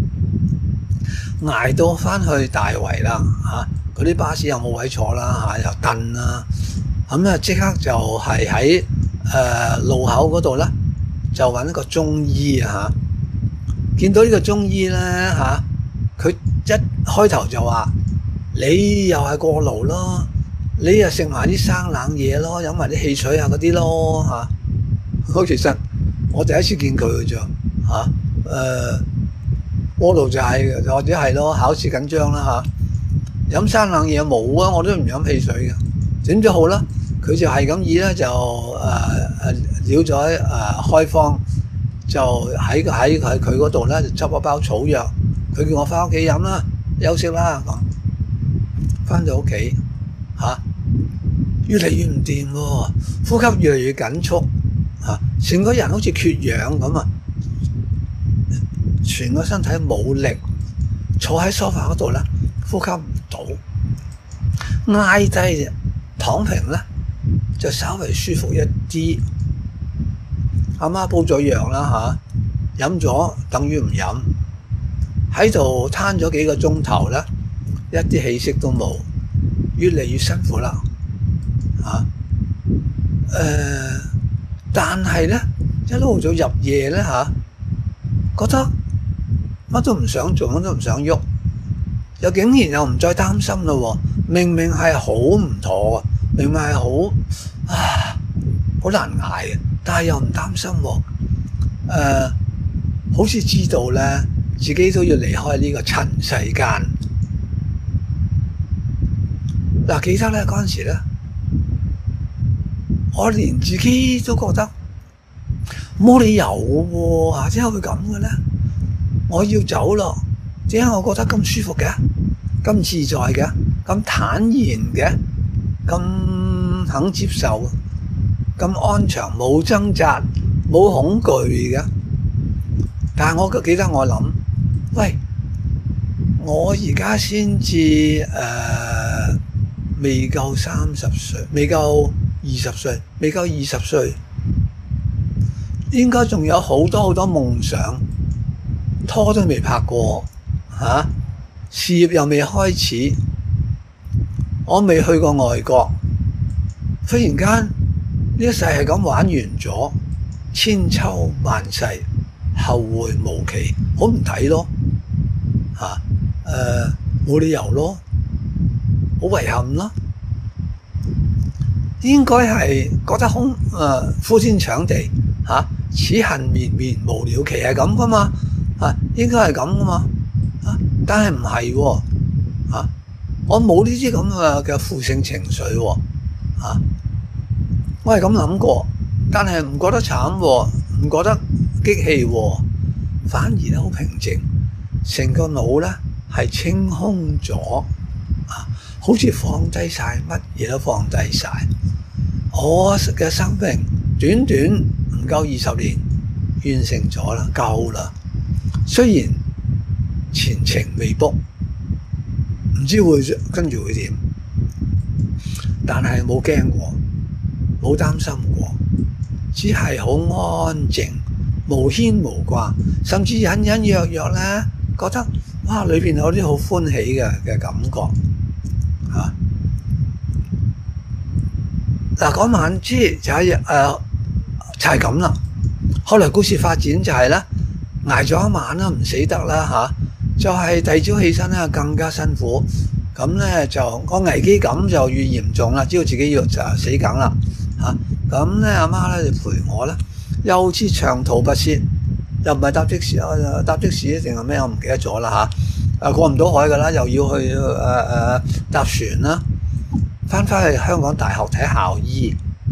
捱到翻去大圍啦嚇，嗰啲巴士又冇位坐啦嚇，又蹬啦，咁咧即刻就係喺誒路口嗰度咧，就揾一個中醫啊嚇，見到呢個中醫咧嚇，佢一開頭就話：你又係過勞咯，你又食埋啲生冷嘢咯，飲埋啲汽水啊嗰啲咯嚇。好，其實我第一次見佢嘅啫嚇，誒。過勞就係、是、或者係咯，考試緊張啦嚇，飲生冷嘢冇啊，我都唔飲汽水嘅。點咗好啦，佢就係咁意咧，就誒誒了咗誒開方，就喺喺喺佢嗰度咧就執一包草藥，佢叫我翻屋企飲啦，休息啦咁。翻到屋企嚇，越嚟越唔掂喎，呼吸越嚟越緊促嚇，成個人好似缺氧咁啊！全個身體冇力，坐喺梳化嗰度咧，呼吸唔到，挨低躺平咧就稍微舒服一啲。阿媽煲咗藥啦嚇，飲咗等於唔飲，喺度攤咗幾個鐘頭咧，一啲氣息都冇，越嚟越辛苦啦嚇。誒、呃，但係咧一路到入夜咧嚇，覺得乜都唔想做，乜都唔想喐，又竟然又唔再擔心咯。明明係好唔妥，明明係好啊，好難捱嘅，但係又唔擔心。誒、呃，好似知道咧，自己都要離開呢個塵世間。嗱、啊，記得咧嗰陣時咧，我連自己都覺得冇理由喎，點解會咁嘅咧？我要走咯，點解我覺得咁舒服嘅，咁自在嘅，咁坦然嘅，咁肯接受，咁安詳，冇掙扎，冇恐懼嘅。但係我記得我諗，喂，我而家先至誒未夠三十歲，未夠二十歲，未夠二十歲，應該仲有好多好多夢想。拖都未拍過嚇、啊，事業又未開始，我未去過外國，忽然間呢一世係咁玩完咗，千秋萬世，後會無期，好唔抵咯嚇，誒冇理由咯，好遺憾咯，應該係覺得空誒呼天搶地嚇，此恨綿綿無了期係咁噶嘛。啊，應該係咁噶嘛，啊，但係唔係喎，啊，我冇呢啲咁嘅嘅負性情緒喎，啊，我係咁諗過，但係唔覺得慘喎，唔覺得激氣喎，反而咧好平靜，成個腦咧係清空咗，啊，好似放低晒，乜嘢都放低晒，我嘅生命短短唔夠二十年完成咗啦，夠啦。雖然前程未卜，唔知會跟住會點，但係冇驚過，冇擔心過，只係好安靜，無牽無掛，甚至隱隱約約咧覺得哇，裏邊有啲好歡喜嘅嘅感覺嚇。嗱，嗰晚即係就係誒就係咁啦。後來故事發展就係咧。捱咗一晚啦，唔死得啦嚇， 就係第二朝起身咧更加辛苦，咁咧就個危機感就越嚴重啦，知道自己要就死梗啦嚇。咁咧阿媽咧就陪我啦，又似長途跋涉，又唔係搭的士啊，搭的士定係咩？我唔記得咗啦嚇。誒過唔到海㗎啦，又要去誒誒、呃、搭船啦，翻返去香港大學睇校醫。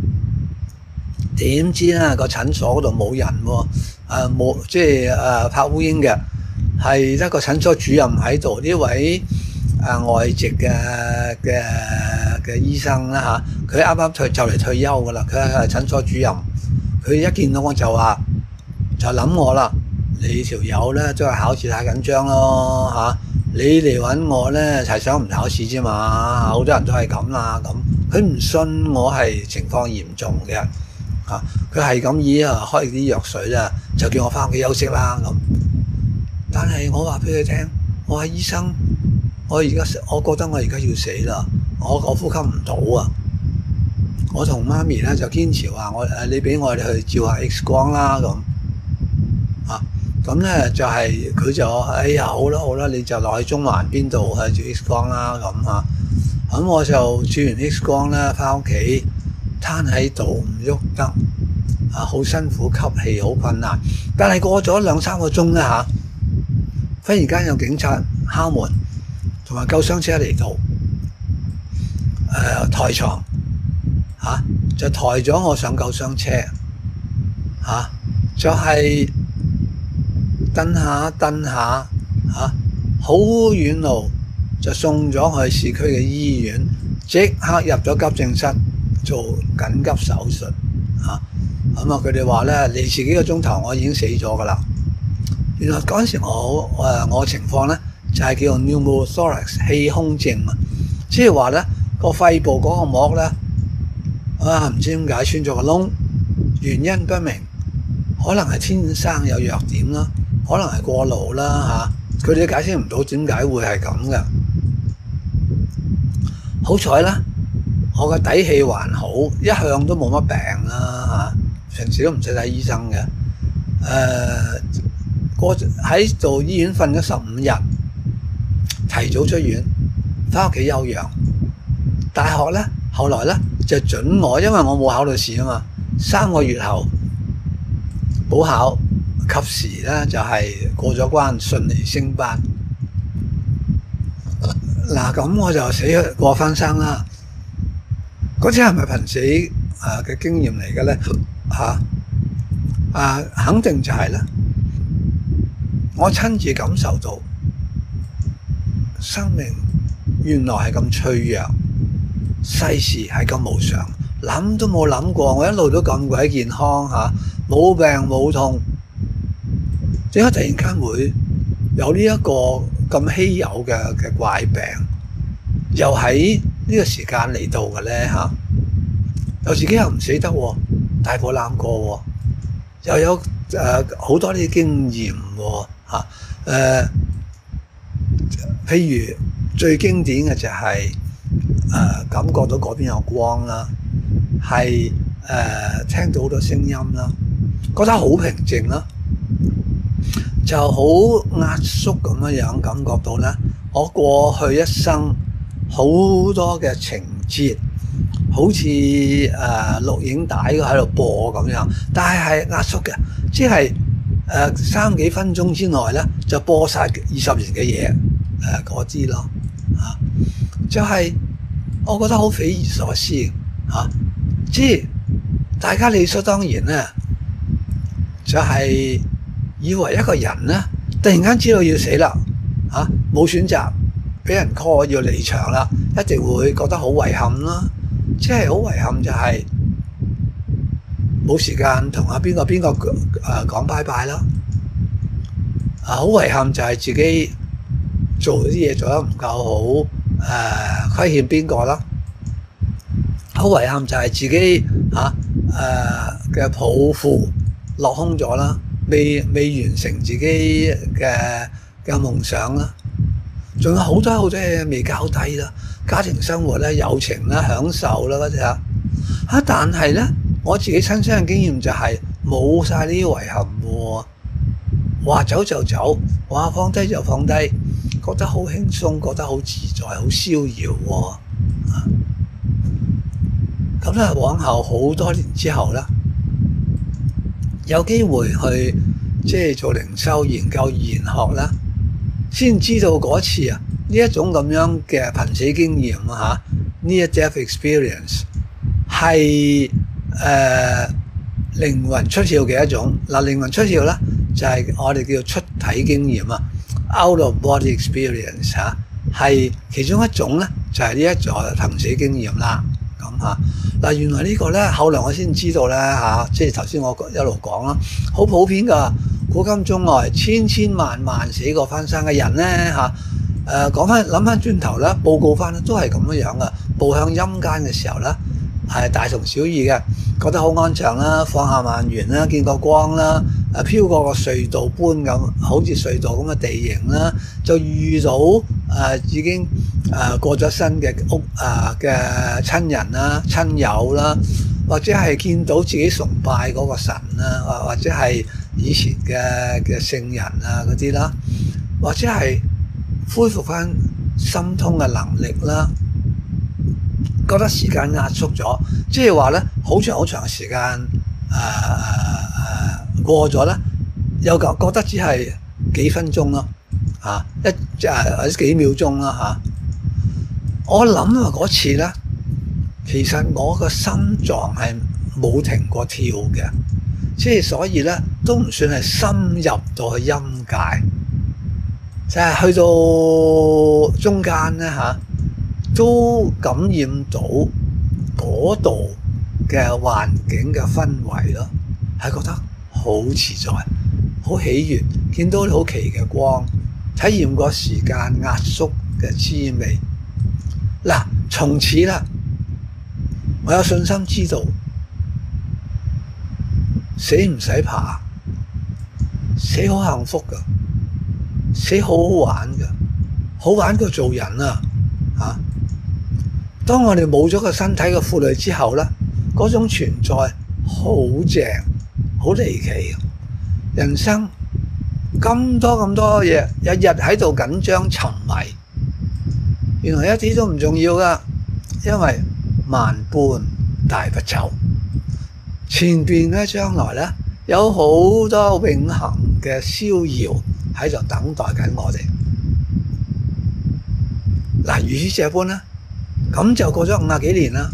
點知咧個診所嗰度冇人喎，誒冇即係誒拍烏蠅嘅，係得個診所主任喺度。呢位誒外籍嘅嘅嘅醫生啦嚇，佢啱啱退就嚟退休㗎啦，佢係診所主任。佢一見到我就話就諗我啦，你條友咧都係考試太緊張咯嚇，你嚟揾我咧係想唔考試啫嘛，好多人都係咁啦咁。佢唔信我係情況嚴重嘅。啊！佢係咁以啊開啲藥水啦，就叫我翻屋企休息啦咁。但係我話俾佢聽，我係醫生，我而家我覺得我而家要死啦，我我呼吸唔到啊！我同媽咪咧就堅持話我誒，你俾我哋去照下 X 光啦咁。啊，咁咧就係、是、佢就哎呀好啦好啦，你就落去中環邊度去照 X 光啦咁嚇。咁、啊、我就照完 X 光咧，翻屋企。攤喺度唔喐得，啊好辛苦，吸氣好困難。但係過咗兩三個鐘咧嚇，忽然間有警察敲門，同埋救傷車嚟到，誒、呃、抬床嚇、啊，就抬咗我上救傷車嚇、啊，就係蹬下蹬下嚇，好遠路就送咗去市區嘅醫院，即刻入咗急症室。做緊急手術嚇，咁啊佢哋話咧嚟遲幾個鐘頭，我已經死咗噶啦。原來嗰陣時我誒、呃、我情況咧就係、是、叫做 pneumothorax 氣胸症啊，即係話咧個肺部嗰個膜咧啊唔知點解穿咗個窿，原因不明，可能係天生有弱點啦，可能係過勞啦嚇，佢哋解釋唔到點解會係咁嘅。好彩啦！我個底氣還好，一向都冇乜病啦嚇，平時都唔使睇醫生嘅。誒、呃，過喺做醫院瞓咗十五日，提早出院，翻屋企休養。大學咧，後來咧就準我，因為我冇考到試啊嘛，三個月後補考，及時咧就係、是、過咗關，順利升班。嗱，咁我就死過翻生啦。嗰次係咪瀕死誒嘅經驗嚟嘅咧？嚇啊，肯定就係啦！我親自感受到生命原來係咁脆弱，世事係咁無常，諗都冇諗過。我一路都咁鬼健康嚇，冇病冇痛，點解突然間會有呢一個咁稀有嘅嘅怪病，又喺呢個時間嚟到嘅咧嚇，又自己又唔死得喎，大步攬過喎，又有誒好、呃、多啲經驗喎嚇誒，譬如最經典嘅就係、是、誒、呃、感覺到嗰邊有光啦，係誒、呃、聽到好多聲音啦，覺得好平靜啦，就好壓縮咁樣樣感覺到咧，我過去一生。好多嘅情節，好似誒、呃、錄影帶喺度播咁樣，但係係壓縮嘅，即係誒、呃、三幾分鐘之內咧就播晒二十年嘅嘢誒嗰啲咯嚇，就係、是、我覺得好匪夷所思嚇、啊，即係大家理所當然咧，就係、是、以為一個人咧突然間知道要死啦嚇，冇、啊、選擇。俾人 call 要離場啦，一定會覺得好遺憾啦。即係好遺憾就係冇時間同阿邊個邊個誒講拜拜啦。啊，好遺憾就係自己做啲嘢做得唔夠好，誒、呃、虧欠邊個啦。好遺憾就係自己嚇誒嘅抱負落空咗啦，未未完成自己嘅嘅夢想啦。仲有好多好多嘢未交低啦，家庭生活咧、友情啦、享受啦嗰啲啊，嚇！但係咧，我自己親身嘅經驗就係冇晒呢啲遺憾喎， 話走就走，話放低就放低，覺得好輕鬆，覺得好自在，好逍遙喎。啊，咁咧往後好多年之後咧，有機會去即係做靈修研究研學啦，先知道嗰次啊呢一種咁樣嘅瀕死經驗啊嚇 ，near death experience 係誒靈魂出竅嘅一種。嗱，靈魂出竅咧就係我哋叫做出體經驗啊 ，out of body experience 嚇，係其中一種咧就係呢一種瀕死經驗啦。咁嚇嗱，原來呢個咧後來我先知道咧嚇，即係頭先我一路講啦，好普遍㗎。古今中外千千萬萬死過翻生嘅人咧嚇，誒講翻諗翻轉頭啦，報告翻都係咁樣樣嘅。步向陰間嘅時候咧，係大同小異嘅，覺得好安詳啦，放下萬緣啦，見過光啦，誒飄過個隧道般咁，好似隧道咁嘅地形啦，就遇到誒、呃、已經誒過咗身嘅屋誒嘅親人啦、親友啦，或者係見到自己崇拜嗰個神啦，或或者係以前嘅嘅聖人啊嗰啲啦，或者係恢復翻心通嘅能力啦。覺得時間壓縮咗，即係話咧，好長好長嘅時間誒誒過咗咧，又覺覺得只係幾分鐘咯，嚇、啊、一誒或者幾秒鐘啦嚇。我諗啊嗰次咧，其實我個心臟係冇停過跳嘅，即係所以咧都唔算係深入到去陰界，就係、是、去到中間咧嚇。啊都感染到嗰度嘅環境嘅氛圍咯，係覺得好自在、好喜悅，見到好奇嘅光，體驗過時間壓縮嘅滋味。嗱，從此啦，我有信心知道死唔使怕，死好幸福㗎，死好好玩㗎，好玩過做人啊！嚇！當我哋冇咗個身體嘅負累之後咧，嗰種存在好正，好離奇。人生咁多咁多嘢，日日喺度緊張沉迷，原來一啲都唔重要噶，因為萬般帶不走。前邊咧，將來咧有好多永恆嘅逍遙喺度等待緊我哋。嗱，如此這般啦。咁就過咗五十幾年啦，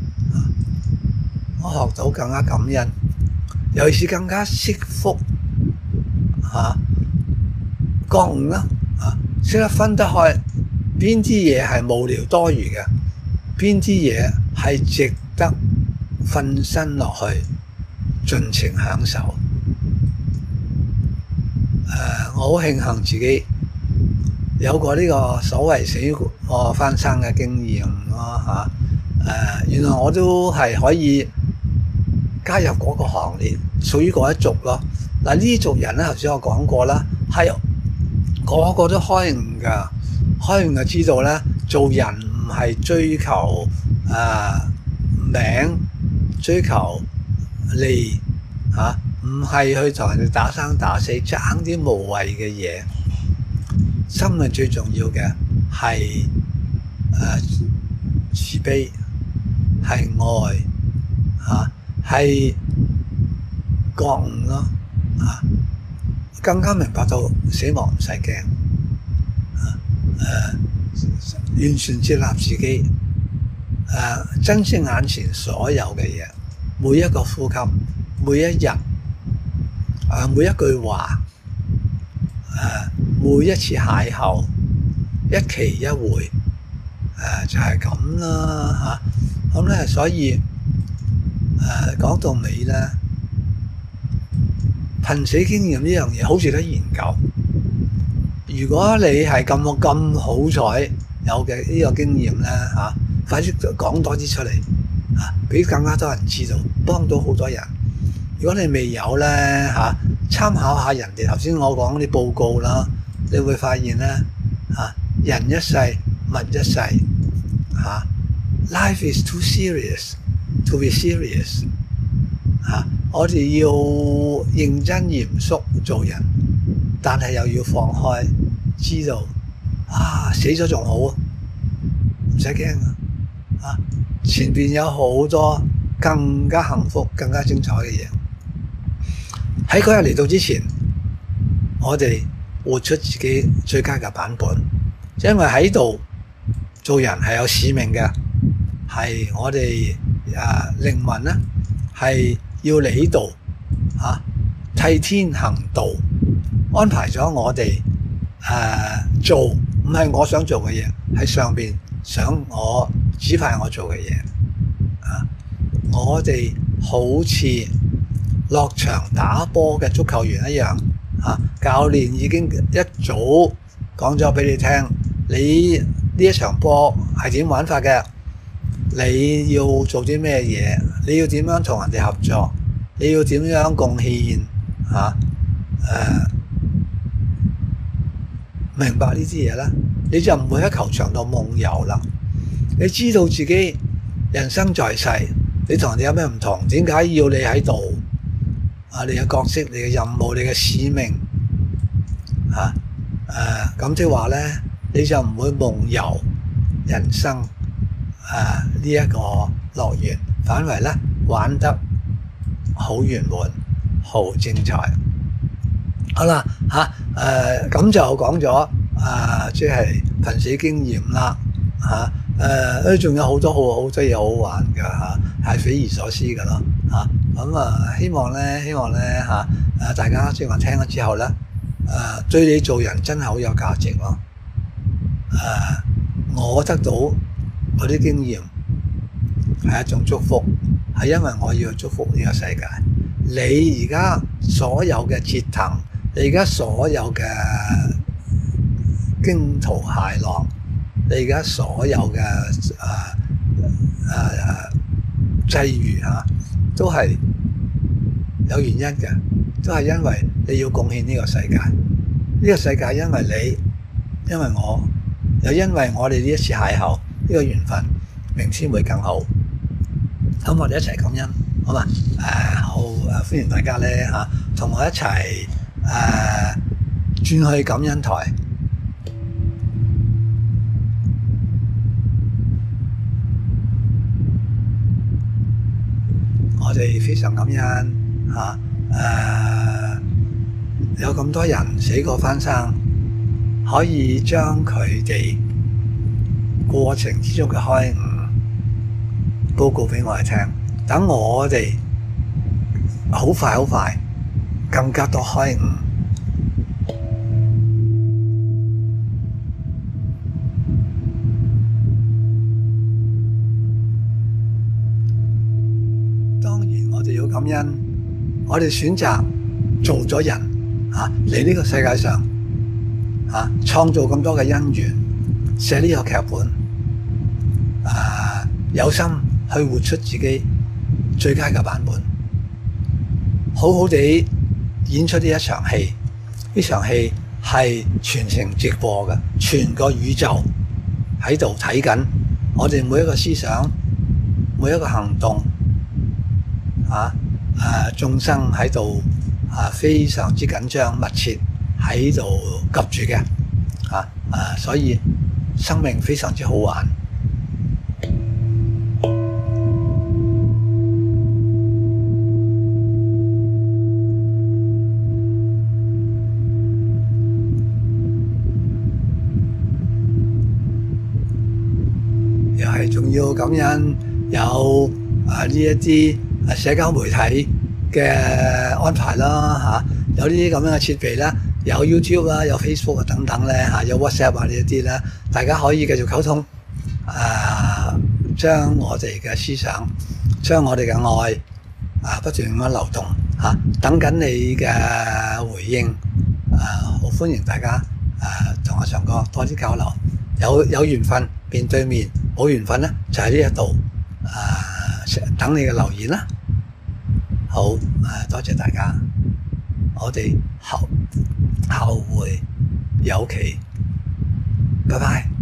我學到更加感恩，尤其是更加惜福嚇覺悟啦嚇，識得分得開邊啲嘢係無聊多餘嘅，邊啲嘢係值得瞓身落去盡情享受。誒、呃，我好慶幸自己有過呢個所謂死過翻生嘅經驗咯嚇，誒原來我都係可以加入嗰個行列，屬於嗰一族咯。嗱，呢族人咧，頭先我講過啦，係個個都開悟㗎，開悟就知道咧，做人唔係追求誒、呃、名，追求利嚇，唔、啊、係去同人哋打生打死，爭啲無謂嘅嘢。心係最重要嘅，係誒慈悲，係愛嚇，係覺悟咯嚇，更加明白到死亡唔使驚嚇，誒完全接納自己，誒珍惜眼前所有嘅嘢，每一個呼吸，每一日，誒每一句話，誒每一次邂逅，一期一會，誒就係咁啦嚇。咁咧，所以誒講到尾咧，瀕死經驗呢樣嘢好值得研究。如果你係咁咁好彩有嘅呢個經驗咧嚇，快啲講多啲出嚟嚇，俾更加多人知道，幫到好多人。如果你未有咧嚇，參考下人哋頭先我講啲報告啦，你會發現咧嚇，人一世物一世嚇 ，life is too serious to be serious 嚇，我哋要認真嚴肅做人但係又要放開，知道啊死咗仲好啊，唔使驚啊！啊，前邊有好多更加幸福、更加精彩嘅嘢。喺嗰日嚟到之前，我哋活出自己最佳嘅版本，因為喺度做人係有使命嘅，係我哋啊靈魂咧係要嚟呢度啊替天行道，安排咗我哋誒、啊、做，唔係我想做嘅嘢，係上邊想我指派我做嘅嘢啊！我哋好似落場打波嘅足球員一樣啊！教練已經一早講咗俾你聽，你呢一場波係點玩法嘅？你要做啲咩嘢？你要點樣同人哋合作？你要點樣貢獻？嚇、啊、誒、啊，明白呢啲嘢啦，你就唔會喺球場度夢遊啦。你知道自己人生在世，你同人哋有咩唔同？點解要你喺度？啊，你嘅角色、你嘅任務、你嘅使命嚇誒，咁即係話咧，你就唔會夢遊人生啊呢一個樂園，反為咧玩得好圓滿、好精彩。好啦嚇誒，咁就講咗啊，即係瀕死經驗啦嚇。誒，仲、呃、有好多好好多嘢好玩㗎嚇，係、啊、匪夷所思㗎咯嚇。咁啊，希望咧，希望咧嚇誒，大家即係話聽咗之後咧，誒、啊、對你做人真係好有價值咯。誒、啊，我得到嗰啲經驗係一種祝福，係因為我要祝福呢個世界。你而家所有嘅折騰，你而家所有嘅驚濤駭浪。你而家所有嘅誒誒際遇嚇，都係有原因嘅，都係因為你要貢獻呢個世界。呢個世界因為你，因為我，又因為我哋呢一次邂逅，呢個緣分，明天會更好。咁我哋一齊感恩，好嘛？誒好誒，歡迎大家咧嚇，同我一齊誒轉去感恩台。我哋非常感恩嚇，誒、啊、有咁多人死過翻生，可以將佢哋過程之中嘅開悟報告俾我哋聽，等我哋好快好快更加多開悟。要感恩，我哋選擇做咗人啊，嚟呢個世界上啊，創造咁多嘅因緣，寫呢個劇本啊，有心去活出自己最佳嘅版本，好好地演出呢一場戲。呢場戲係全程直播嘅，全個宇宙喺度睇緊我哋每一個思想，每一個行動。啊！誒眾生喺度啊，非常之緊張密切喺度急住嘅啊！誒，所以生命非常之好玩。又係仲要感恩有啊呢一啲。社交媒體嘅安排啦嚇，有呢啲咁樣嘅設備啦，有 YouTube 啦，有 Facebook 啊等等咧嚇，有 WhatsApp 啊呢一啲咧，大家可以繼續溝通，啊，將我哋嘅思想，將我哋嘅愛啊不斷咁樣流動嚇，等緊你嘅回應啊，好歡迎大家啊同我上歌多啲交流，有有緣分面對面，冇緣分咧就喺呢一度啊。等你嘅留言啦，好，誒，多謝大家，我哋後後會有期，拜拜。